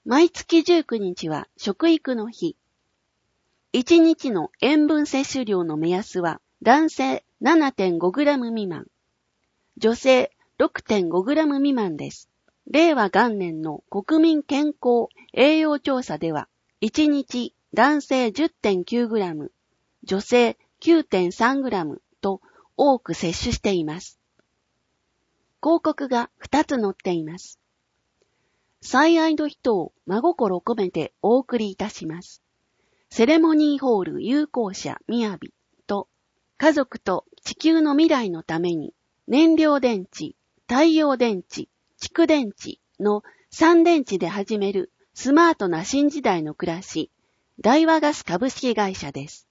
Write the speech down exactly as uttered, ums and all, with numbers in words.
毎月じゅうくにちは食育の日。いちにちの塩分摂取量の目安は男性 ななてんごグラム 未満、女性 ろくてんごグラム 未満です。令和元年の国民健康栄養調査では、いちにち男性 じゅってんきゅうグラム、女性 きゅうてんさんグラム と多く摂取しています。広告がふたつ載っています。最愛の人を真心込めてお送りいたします。セレモニーホール有効者みやびと家族と地球の未来のために燃料電池、太陽電池、蓄電池のさん電池で始めるスマートな新時代の暮らし、大和ガス株式会社です。